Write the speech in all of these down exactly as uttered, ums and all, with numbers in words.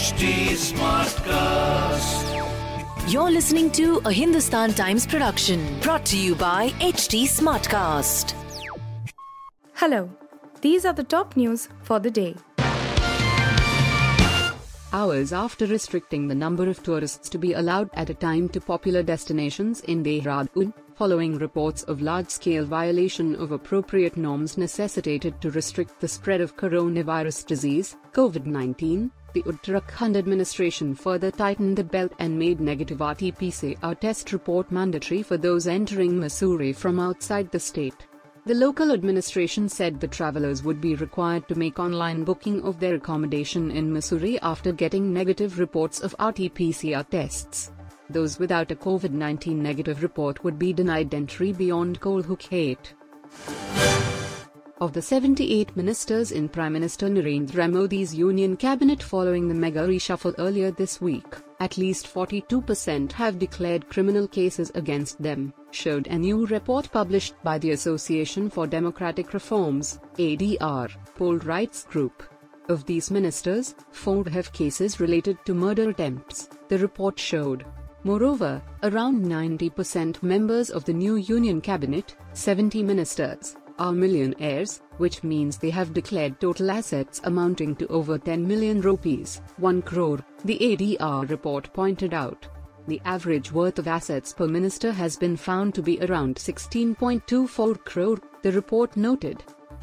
H T Smartcast. You're listening to a Hindustan Times production brought to you by H T Smartcast. Hello, these are the top news for the day. Hours after restricting the number of tourists to be allowed at a time to popular destinations in Dehradun, following reports of large-scale violation of appropriate norms necessitated to restrict the spread of coronavirus disease, COVID nineteen, the Uttarakhand administration further tightened the belt and made negative R T P C R test report mandatory for those entering Mussoorie from outside the state. The local administration said the travellers would be required to make online booking of their accommodation in Mussoorie after getting negative reports of R T P C R tests. Those without a COVID nineteen negative report would be denied entry beyond Kolhuk eight. Of the seventy-eight ministers in Prime Minister Narendra Modi's Union Cabinet following the mega reshuffle earlier this week, at least forty-two percent have declared criminal cases against them, showed a new report published by the Association for Democratic Reforms, A D R, poll rights group. Of these ministers, four have cases related to murder attempts, the report showed. Moreover, around ninety percent members of the new Union Cabinet, seventy ministers, are millionaires, which means they have declared total assets amounting to over ten million rupees, one crore, the A D R report pointed out. The average worth of assets per minister has been found to be around sixteen point two four crore, the report noted.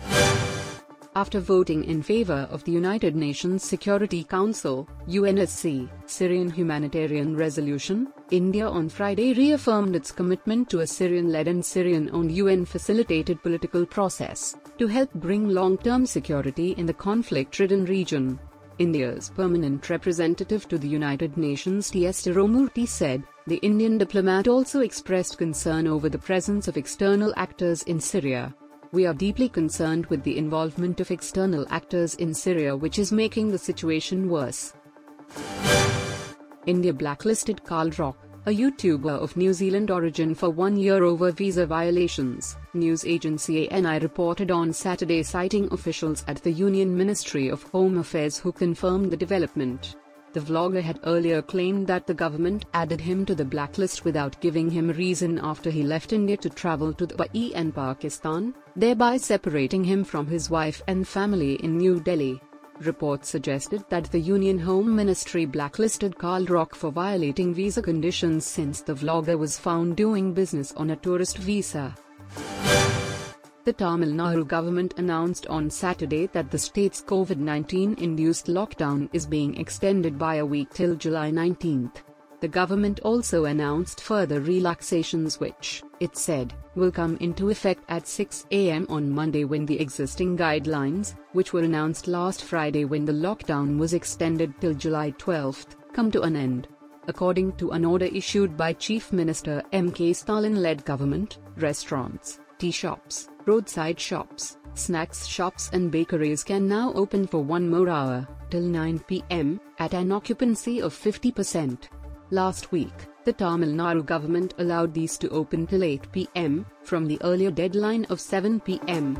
After voting in favor of the United Nations Security Council, U N S C, Syrian humanitarian resolution, India on Friday reaffirmed its commitment to a Syrian-led and Syrian-owned U N-facilitated political process to help bring long-term security in the conflict-ridden region. India's permanent representative to the United Nations T S Tirumurti said, the Indian diplomat also expressed concern over the presence of external actors in Syria. We are deeply concerned with the involvement of external actors in Syria, which is making the situation worse. India blacklisted Carl Rock, a YouTuber of New Zealand origin, for one year over visa violations, news agency A N I reported on Saturday, citing officials at the Union Ministry of Home Affairs who confirmed the development. The vlogger had earlier claimed that the government added him to the blacklist without giving him a reason after he left India to travel to Dubai and Pakistan, thereby separating him from his wife and family in New Delhi. Reports suggested that the Union Home Ministry blacklisted Carl Rock for violating visa conditions since the vlogger was found doing business on a tourist visa. The Tamil Nadu government announced on Saturday that the state's COVID nineteen-induced lockdown is being extended by a week till July nineteenth. The government also announced further relaxations which, it said, will come into effect at six a m on Monday when the existing guidelines, which were announced last Friday when the lockdown was extended till July twelfth, come to an end. According to an order issued by Chief Minister M K Stalin-led government, restaurants, tea shops, roadside shops, snacks shops and bakeries can now open for one more hour, till nine p m, at an occupancy of fifty percent. Last week, the Tamil Nadu government allowed these to open till eight p m, from the earlier deadline of seven p m.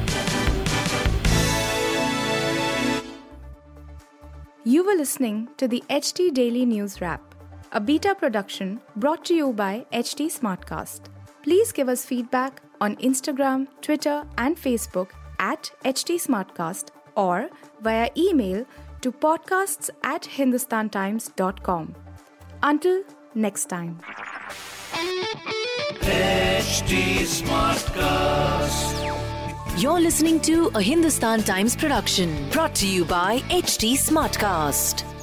You were listening to the H T Daily News Wrap, a beta production brought to you by H T Smartcast. Please give us feedback on Instagram, Twitter and Facebook at H T Smartcast or via email to podcasts at hindustantimes dot com. Until next time. H T Smartcast. You're listening to a Hindustan Times production brought to you by H T Smartcast.